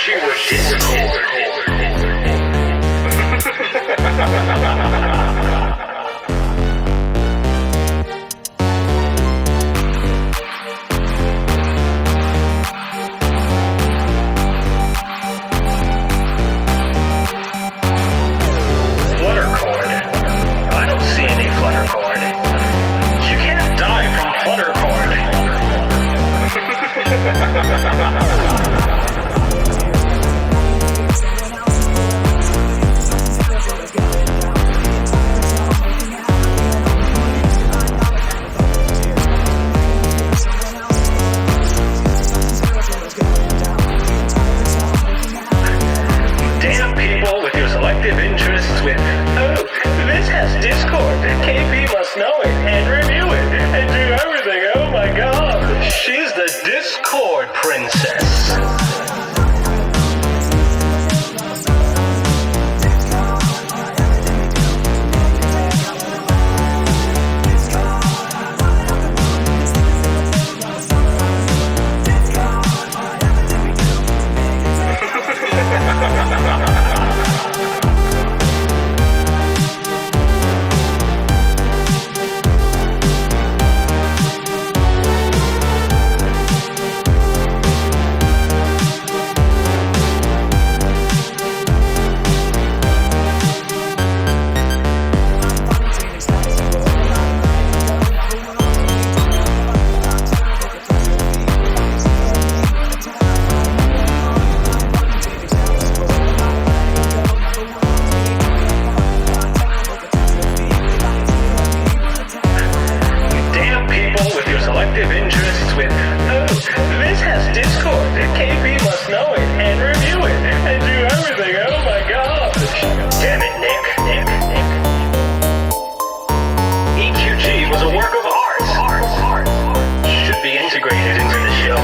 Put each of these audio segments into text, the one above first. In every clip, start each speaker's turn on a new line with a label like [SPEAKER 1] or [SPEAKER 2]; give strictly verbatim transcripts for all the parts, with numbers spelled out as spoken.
[SPEAKER 1] she were Discord. Fluttercord. I don't see any fluttercord. You can't die from fluttercord. Damn people with your selective interests with, oh, this has Discord. K P must know it and review it and do everything. Oh my god. She's the Discord princess. Damn people with your selective interests with, oh, this has Discord. K P must know it and review it and do everything. Oh my god. Damn it, Nick. Nick. Nick. E Q G was a work of art. Art. Art. Should be integrated into the show.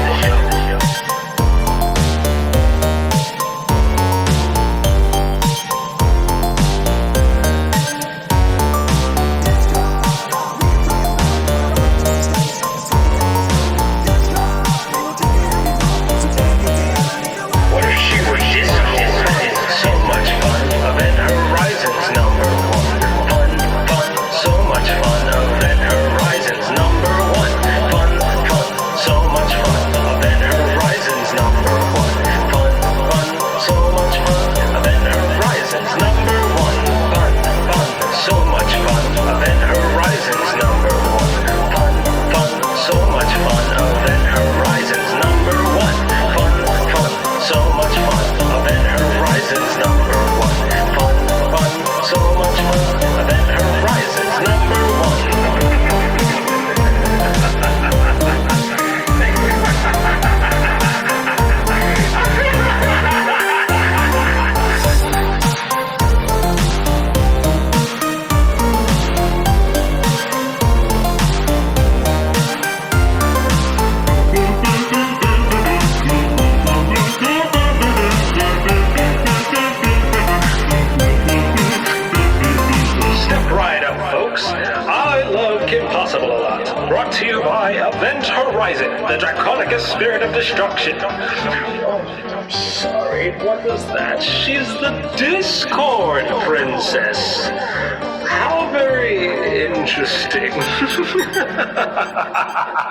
[SPEAKER 1] What if she were Discord? So much fun. Event Horizons number one. Fun, fun, so much fun. Event Horizons number one. Fun, fun, so much fun. Event Horizons number one. Fun, fun, so much fun. Event Horizons number one. Fun, fun, so much fun. Event Horizons number one. Fun, fun, so much fun. Event Horizons number one. Fun, fun, so much fun. Event Horizons number one. Fun, fun, so much fun. Event Horizons number one. Step right up, folks. I love Kim Possible a lot. Brought to you by Event Horizon, the Draconicus spirit of destruction. Oh, I'm sorry. What was that? She's the Discord princess. How very interesting.